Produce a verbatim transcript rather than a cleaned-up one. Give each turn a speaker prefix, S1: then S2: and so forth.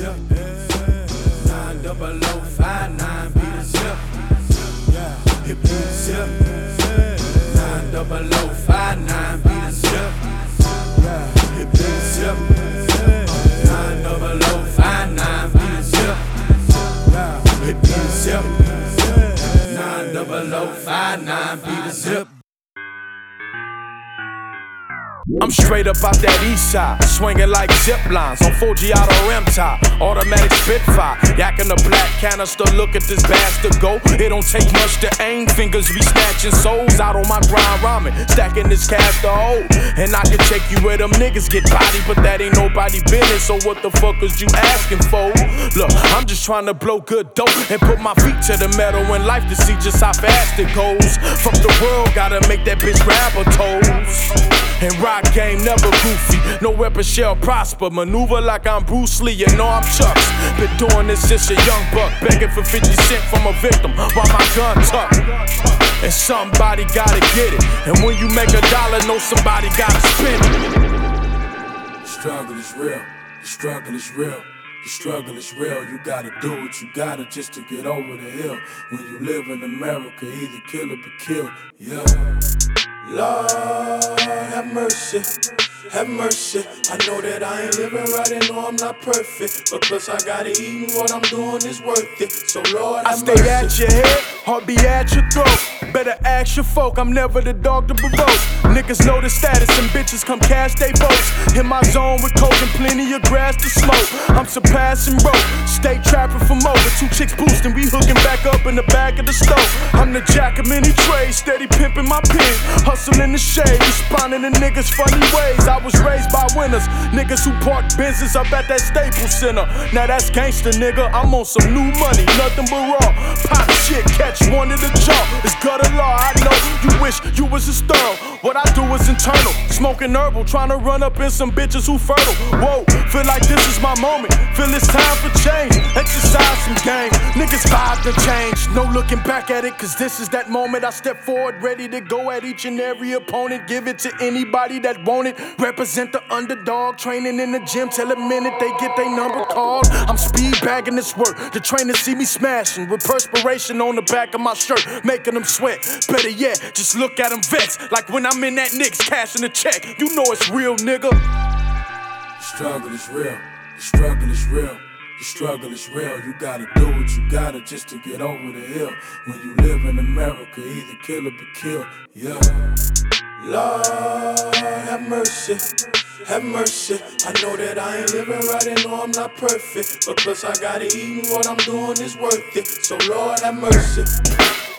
S1: zip. Nine double O five nine be the zip. It be the zip. Nine double O five nine be the zip. It be the zip. Nine double O five nine be the zip. It be the zip. Nine double O five nine be the zip. I'm straight up out that east side, swinging like zip lines on Foggiato M-Top, automatic Spitfire, yakking the black canister. Look at this bastard go. It don't take much to aim, fingers be snatching souls out on my grind rhyming, stacking this cash to hold. And I can take you where them niggas get bodied, but that ain't nobody business. So what the fuck is you asking for? Look, I'm just trying to blow good dope and put my feet to the metal in life to see just how fast it goes. Fuck the world, gotta make that bitch grab her toes. And rock game never goofy, no weapon shall prosper. Maneuver like I'm Bruce Lee, you know I'm Chucks. Been doing this since a young buck, begging for fifty cent from a victim while my gun tucked. And somebody gotta get it, and when you make a dollar, know somebody gotta spend it. The struggle is real, the struggle is real. The struggle is real, you gotta do what you gotta just to get over the hill. When you live in America, either kill or be killed, yeah. Lord, have mercy, have mercy. I know that I ain't living right and know I'm not perfect, but plus I gotta eat and what I'm doing is worth it. So Lord, have mercy. I stay at your head, heart be at your throat. Better ask your folk, I'm never the dog to provoke. Niggas know the status and bitches come cash they votes. In my zone with coke and plenty of grass to smoke. I'm surpassing rope, stay trapping for more. With two chicks boosting, we hooking back up in the back of the stove. I'm the jack of many trades, steady pimping my pen. Hustle in the shade, responding to niggas funny ways. I was raised by winners, niggas who park Benzes up at that Staples Center. Now that's gangster, nigga, I'm on some new money, nothing but raw. Pop shit, catch one in the jaw, it's gutter law. I know you wish you was a star. What I do is internal, smoking herbal, trying to run up in some bitches who fertile. Whoa, feel like this is my moment, feel it's time for change. Exercise some game, niggas vibe to change. No looking back at it, cause this is that moment. I step forward, ready to go at each and every opponent. Give it to anybody that want it. Represent the underdog, training in the gym till the minute they get their number called. I'm speed bagging this work, the trainers see me smashing with perspiration on the back of my shirt, making them sweat. Better yet, just look at them vex, like when I'm in that Knicks cashing a check. You know it's real, nigga. The struggle is real, the struggle is real. The struggle is real, you gotta do what you gotta just to get over the hill. When you live in America, either kill or be killed, yeah. Lord, have mercy, have mercy. I know that I ain't living right and know I'm not perfect, but plus I gotta eat and what I'm doing is worth it. So Lord, have mercy.